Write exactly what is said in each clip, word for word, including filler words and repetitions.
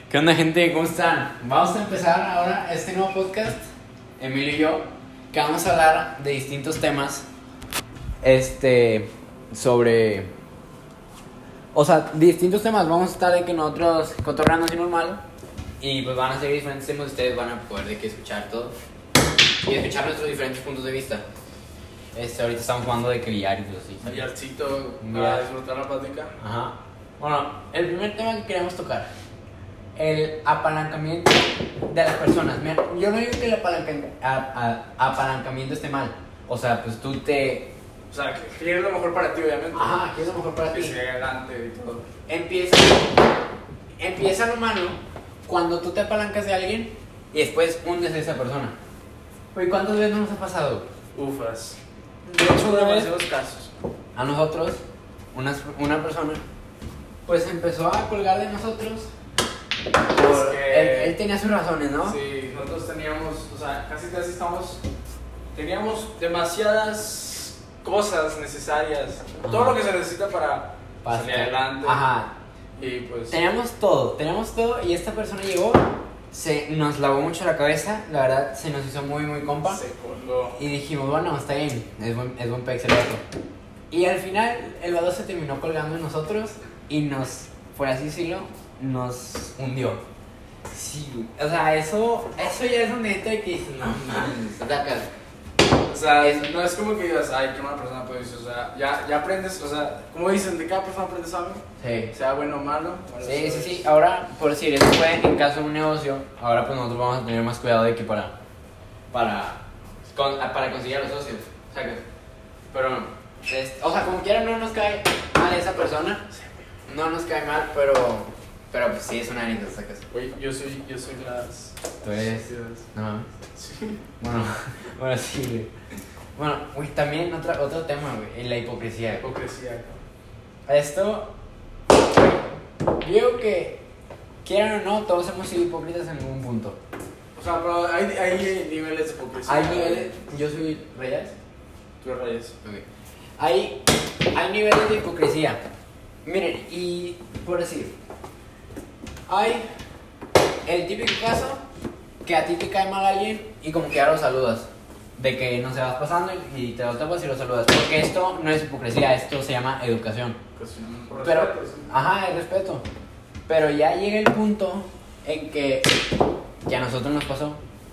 ¿Qué onda, gente? ¿Cómo están? Vamos a empezar ahora este nuevo podcast, Emilio y yo, que vamos a hablar de distintos temas. Este, sobre... O sea, distintos temas. Vamos a estar de que nosotros cotorreando así normal. Y pues van a ser diferentes temas. Ustedes van a poder de que escuchar todo y escuchar nuestros diferentes puntos de vista. Este, ahorita estamos jugando de que billar y todo así. Billarcito para disfrutar la plática. Ajá. Bueno, el primer tema que queremos tocar: el apalancamiento de las personas. Mira, yo no digo que el apalanca- a- a- apalancamiento esté mal. O sea, pues tú te... O sea, que quieres lo mejor para ti, obviamente. Ajá, que es lo mejor para Que ti. sea adelante y todo. Empieza, empieza lo malo cuando tú te apalancas de alguien y después hundes a esa persona. Oye, ¿cuántas veces nos ha pasado? Ufas. De hecho, Una vez demasiados casos. a nosotros, una, una persona, pues empezó a colgar de nosotros. Por, que- él, él tenía sus razones, ¿no? Sí, nosotros teníamos, o sea, casi casi estamos, teníamos demasiadas cosas necesarias. Ajá. Todo lo que se necesita para Para salir estar- adelante. Ajá. Y pues... Teníamos todo, teníamos todo y esta persona llegó, se nos lavó mucho la cabeza, la verdad se nos hizo muy muy compa Se colgó. y dijimos, bueno, está bien, es buen, es buen pex el vato. Y al final el vato se terminó colgando en nosotros y nos, por así decirlo, nos hundió. Sí, o sea, eso, eso ya es un neto de que dices, no mames, sacas. O sea, Es- no es como que digas, ay, qué mala persona, pues, o sea, ya, ya aprendes, o sea, como dicen, de cada persona aprendes algo, Sí. sea bueno o malo. Bueno, Sí, eso sí, es- sí. Ahora, por decir, eso fue en caso de un negocio. Ahora, pues nosotros vamos a tener más cuidado de que para. Para. Con, para conseguir a los socios. ¿Sacas? Pero, es- o sea, como quiera, no nos cae mal esa persona. No nos cae mal, pero. Pero, pues sí, es una anécdota, ¿sacas? Oye, yo soy, yo soy las... Tú eres. No mames. Sí. Bueno, bueno, sí, güey. Bueno, güey, también otra, otro tema, güey. La hipocresía. Hipocresía. Esto, yo digo que, quieran o no, todos hemos sido hipócritas en algún punto. O sea, pero hay, hay niveles de hipocresía. Hay niveles, yo soy Reyes. Tú reyes. Okay. Hay, hay niveles de hipocresía. Miren, y por decir, hay el típico caso que a ti te cae mal alguien y como que ya lo saludas. De que no se vas pasando y te lo tapas y lo saludas. Porque esto no es hipocresía, esto se llama educación. Por Pero, respeto, sí. ajá, el respeto. Pero ya llega el punto en que, que a nosotros nos pasó,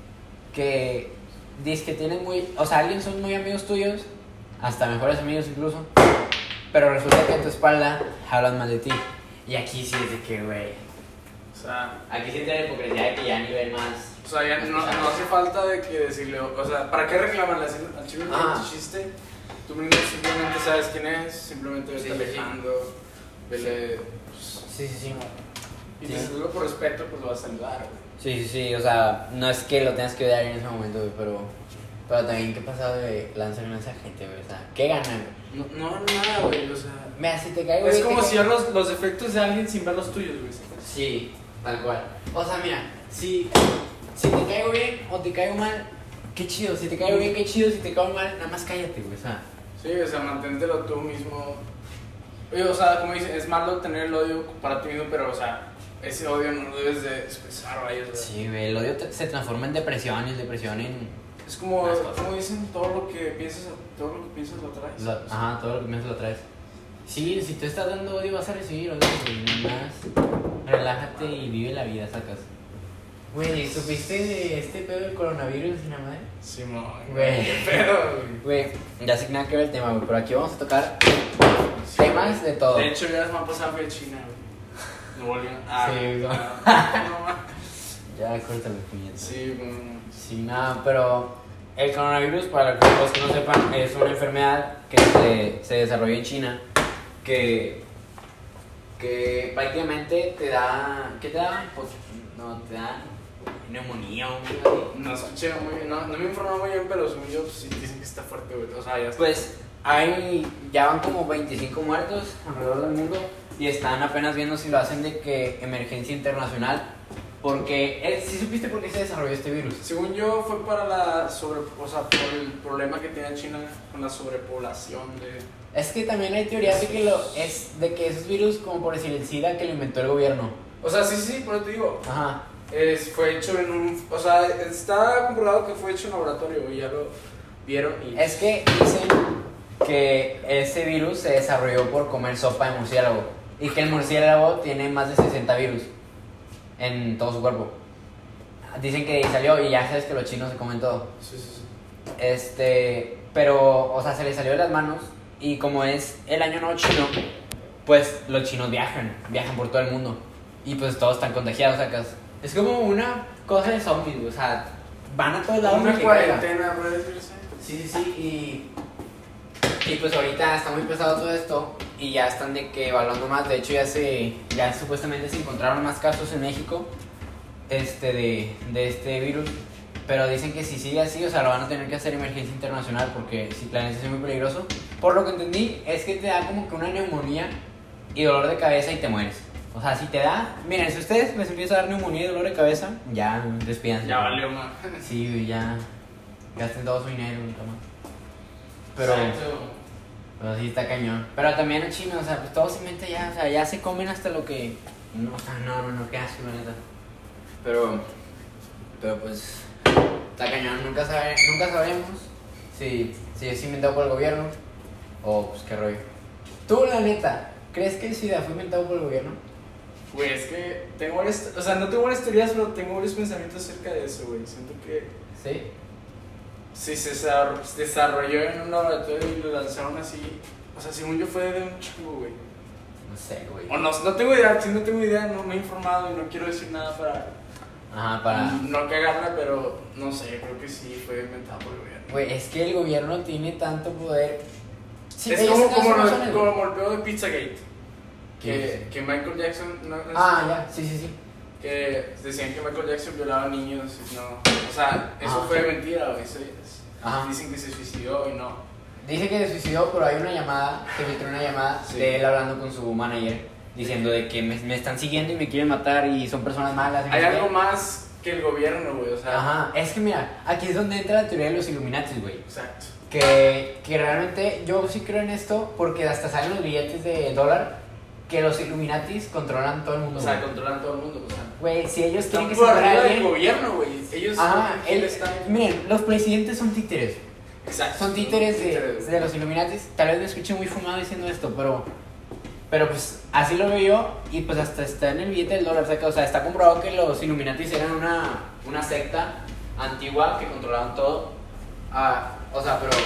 que dices que tienen muy, o sea, alguien son muy amigos tuyos, hasta mejores amigos incluso, pero resulta que a tu espalda hablan mal de ti. Y aquí sí es de que, güey, O sea, aquí sí tiene la hipocresía de que ya a nivel más... o sea, ya no, no hace falta de que decirle, o sea, ¿para qué reclamarle al chino que Ah. te chiste? Tú mismo simplemente sabes quién es, simplemente Sí, vete sí, sí. alejando, vele, pues, Sí, sí, sí. y Sí. desde luego por respeto, pues lo vas a saludar, güey. Sí, sí, sí, o sea, no es que lo tengas que odiar en ese momento, güey, pero... Pero también, ¿qué pasa de lanzar a esa gente, güey? O sea, ¿qué ganan, güey? No, no, nada, güey, o sea... Mira, si te caigo Es bien, como te si caigo- ver los, los defectos de alguien sin ver los tuyos, güey. Sí, tal cual. O sea, mira, si, si te caigo bien o te caigo mal, qué chido. Si te caigo bien, qué chido. Si te caigo mal, nada más cállate, güey. O sea, Sí, o sea, manténtelo tú mismo. Oye, o sea, como dicen, es malo tener el odio para ti mismo, pero, o sea, ese odio no lo debes de expresar, vaya. O sea, sí, güey, el odio te- se transforma en depresión y el depresión en... es como, Más cosas. como dicen, todo lo que piensas, todo lo que piensas lo traes. lo- ajá, todo lo que piensas lo traes. Sí, si tú estás dando odio, vas a recibir odio, güey. Nada más relájate y vive la vida, sacas. Güey, ¿supiste de este pedo del coronavirus y nada más? Sí, no, Güey. qué pedo, güey. Güey, ya sé que nada que ver el tema, güey, pero aquí vamos a tocar temas de todo. De hecho, ya se me ha pasado fue China, güey. No volvieron. Ah, Sí, no. ah, no, ma. Ya, córtale, puñetas. Sí, bueno. Sí, nada, pero el coronavirus, para los que no sepan, es una enfermedad que se, se desarrolló en China, que, que prácticamente te da, ¿qué te da? Pues, no, te da neumonía o algo así. No escuché muy bien, no, no me informó muy bien, pero según yo, pues, sí dicen que está fuerte, güey. O sea, ya está. Pues hay, ya van como veinticinco muertos alrededor del mundo y están apenas viendo si lo hacen de que emergencia internacional, porque, eh, ¿sí supiste por qué se desarrolló este virus? Según yo, fue para la sobre, o sea, por el problema que tiene China con la sobrepoblación de... Es que también hay teorías de que, lo, es, de que esos virus, como por decir el SIDA, que lo inventó el gobierno. O sea, sí, sí, por eso te digo. Ajá. Es, fue hecho en un... O sea, está comprobado que fue hecho en laboratorio y ya lo vieron y... Es que dicen que ese virus se desarrolló por comer sopa de murciélago y que el murciélago tiene más de sesenta virus en todo su cuerpo. Dicen que salió y ya sabes que los chinos se comen todo. Sí, sí, sí. Este, pero, o sea, se le salió de las manos y como es el año nuevo chino, pues los chinos viajan, viajan por todo el mundo y pues todos están contagiados acá. Es como una cosa de zombies, o sea, van a todos lados. Una que caiga. cuarentena, puede decirse. Sí, sí, sí, y, y pues ahorita está muy pesado todo esto y ya están de que evaluando más. De hecho ya se, ya supuestamente se encontraron más casos en México este, de, de este virus. Pero dicen que si sigue así, o sea, lo van a tener que hacer emergencia internacional porque si planeta es muy peligroso. Por lo que entendí, es que te da como que una neumonía y dolor de cabeza y te mueres. O sea, si te da... Miren, si a ustedes les empieza a dar neumonía y dolor de cabeza, ya despídanse. Ya valió más. Sí, ya gasten todo su dinero, nunca más. Pero... Exacto. Pero sí está cañón. Pero también en China, o sea, pues todo se mete ya, o sea, ya se comen hasta lo que... No, o sea, no, no, no, qué asco, la neta. Pero... Pero pues... Está cañón, nunca, sabe, nunca sabemos si, si es inventado por el gobierno o pues qué rollo. Tú, la neta, ¿crees que el SIDA fue inventado por el gobierno? Güey, es que tengo varias... O sea, no tengo varias teorías, pero tengo varios pensamientos acerca de eso, güey. Siento que... Sí. Si se desar- se desarrolló en un laboratorio y lo lanzaron así... O sea, según yo fue de un chingo, güey. No sé, güey. O no, no tengo idea, si no tengo idea, no me he informado y no quiero decir nada para... Ajá, para... No cagarla, pero no sé, creo que sí fue inventado por el gobierno. Güey, es que el gobierno tiene tanto poder. Sí, es ellos como, no como, son lo- razones, como güey. el pedo de Pizzagate. ¿Qué Que, es? que Michael Jackson. No, no Ah, sé, ya, sí, sí, sí. Que decían que Michael Jackson violaba niños. Y no, o sea, eso Ajá. fue mentira, güey. Eso es- Ajá. Dicen que se suicidó y no. Dice que se suicidó, pero hay una llamada, que filtró una llamada Sí. de él hablando con su manager, diciendo de que me, me están siguiendo y me quieren matar y son personas malas. y no Hay sé algo qué. más que el gobierno, güey. O sea, Ajá, es que mira, aquí es donde entra la teoría de los Illuminatis, güey. exacto. Que, que realmente yo sí creo en esto porque hasta salen los billetes de dólar que los Illuminatis controlan todo el mundo. O sea, güey. controlan todo el mundo. O sea, Güey, si ellos están quieren que se por muera arriba del alguien. gobierno, güey. Ellos Ajá, él él, está. miren, los presidentes son títeres. Exacto. Son títeres de, Títeres. de los Illuminatis. Tal vez me escuché muy fumado diciendo esto, pero pero pues así lo veo yo y pues hasta está en el billete del dólar, ¿saca? O sea, está comprobado que los Illuminatis eran una, una secta antigua que controlaban todo. Ah, o sea, pero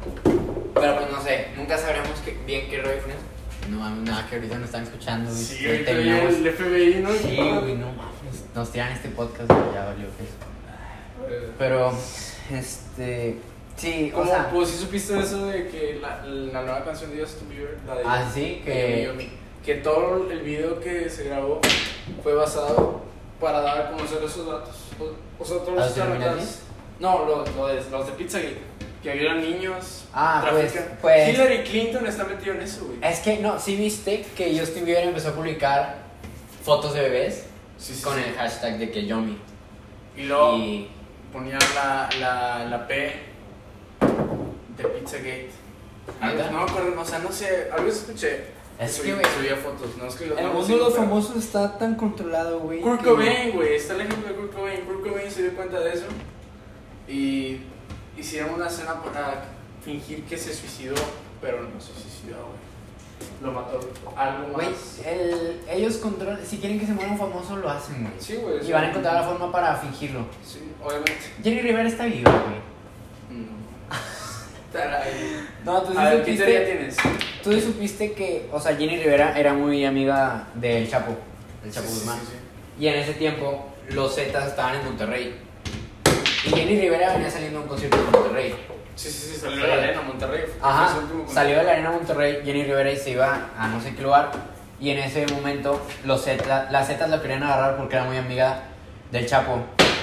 pero pues no sé, nunca sabremos que, bien qué rollo fue eso. No mames, nada, que ahorita nos están escuchando. güey. Sí, Ya ahorita terminamos. el F B I, ¿no? Sí, güey, no mames. Nos tiran este podcast, güey, ya valió que eso. Pero, este. Sí, o ¿Cómo? sea. Pues sí supiste eso de que la, la nueva canción de Justin Bieber, la de Ah, sí, que- de Yomi Yomi, que todo el video que se grabó fue basado para dar a conocer esos datos. O, o sea, todos ¿A los esos datos. Illuminatis? No, los, los, los de Pizzagate, que violan niños. Ah, pues, trafican. pues- Hillary Clinton está metido en eso, güey. Es que no, sí viste que Justin Bieber empezó a publicar fotos de bebés Sí, sí, con sí. el hashtag de que Yomi. Y luego Y. ponían la, la, la P de Pizzagate. Algo, ¿Neta? no me acuerdo, o sea, no sé, algo escuché. Es Subí- que, güey, subía fotos, no es que el no mundo sé, de los pero- famosos está tan controlado, güey. Kurt que- Cobain, güey, está el ejemplo de Kurt Cobain. Kurt Cobain se dio cuenta de eso y hicieron una escena para fingir que se suicidó, pero no se suicidó, güey. Lo mató algo más. Güey, el- ellos controlan. Si quieren que se muera un famoso, lo hacen, güey. Sí, güey. Y van a encontrar la forma para fingirlo. Sí, obviamente. Jenny Rivera está viva, güey. Mm. Taray. No, tú sí A ver, ¿qué teoría supiste. tienes? Tú sí supiste que, o sea, Jenny Rivera era muy amiga del Chapo, del Chapo Sí, sí, Guzmán. sí, sí. Y en ese tiempo los Zetas estaban en Monterrey. Y Jenny Rivera venía saliendo a un concierto en Monterrey. Sí, sí, sí, salió de la arena, Monterrey. Fue Ajá, su último salió de la arena Monterrey, Jenny Rivera y se iba a no sé qué lugar. Y en ese momento los Zetas, las Zetas lo querían agarrar porque era muy amiga del Chapo.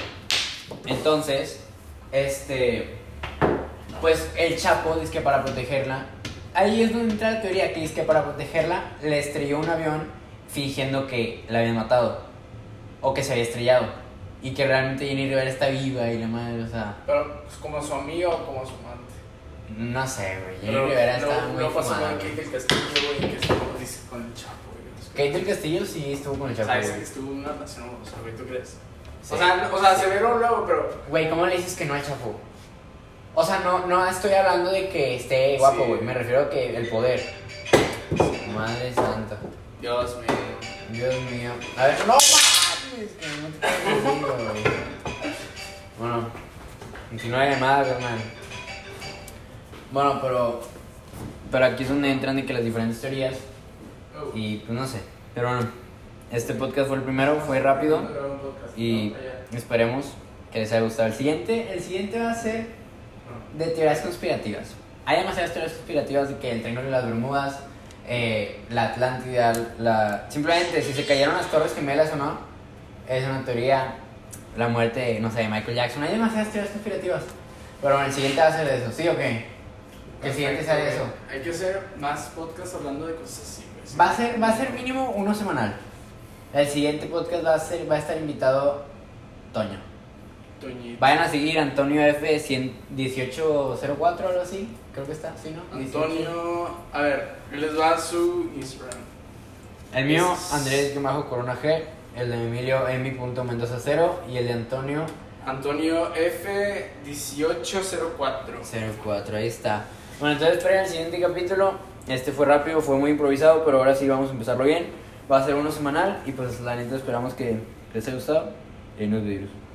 Entonces, este, pues el Chapo dice que para protegerla, ahí es donde entra la teoría que dice que para protegerla le estrelló un avión fingiendo que la habían matado o que se había estrellado. Y que realmente Jenny Rivera está viva y la madre, o sea, Pero, pues, como su amiga o como su amante. no sé, güey. Jenny Pero Rivera no, está muy no pasa fumada, con güey. Kate del Castillo, güey, que se como dice con el Chapo, güey. Es Kate del Castillo sí estuvo con el O Chapo, sea, ese güey. que estuvo en una relación amorosa, güey, ¿tú crees? Sí. O sea, no- o sea, se ve luego, luego, pero. Güey, ¿cómo le dices que no al Chapo? O sea, no, no estoy hablando de que esté guapo, Sí. güey. Me refiero a que el poder. Madre santa. Dios mío. Dios mío. A ver, no mames, que no te quedes conmigo, güey. Bueno, continúa la llamada, hermano. Bueno, pero. Pero aquí es donde entran de que las diferentes teorías. Oh. Y pues no sé. Pero bueno, este podcast fue el primero, fue rápido. Y esperemos que les haya gustado. El siguiente, el siguiente va a ser de teorías conspirativas. Hay demasiadas teorías conspirativas de que el Triángulo de las Bermudas, eh, la Atlántida, la... Simplemente si se cayeron las Torres Gemelas o no, es una teoría. La muerte, no sé, de Michael Jackson. Hay demasiadas teorías conspirativas. Pero bueno, el siguiente va a ser de eso, ¿sí o qué? Que el siguiente sea de eso. Hay que hacer más podcasts hablando de cosas así, güey. Va a ser, va a ser mínimo uno semanal. El siguiente podcast va a ser, va a estar invitado Toño. Toñito. Vayan a seguir Antonio F dieciocho cero cuatro o algo así. Creo que está, ¿sí, no? Antonio, a ver, él les va a su Instagram. El mío, Es- Andrés bajo Corona G. El de Emilio, emi.mendoza cero. Y el de Antonio, Antonio F dieciocho cero cuatro. cero cuatro. Ahí está. Bueno, entonces esperen el siguiente capítulo. Este fue rápido, fue muy improvisado, pero ahora sí vamos a empezarlo bien. Va a ser uno semanal y pues la neta esperamos que les haya gustado. Y nos vemos.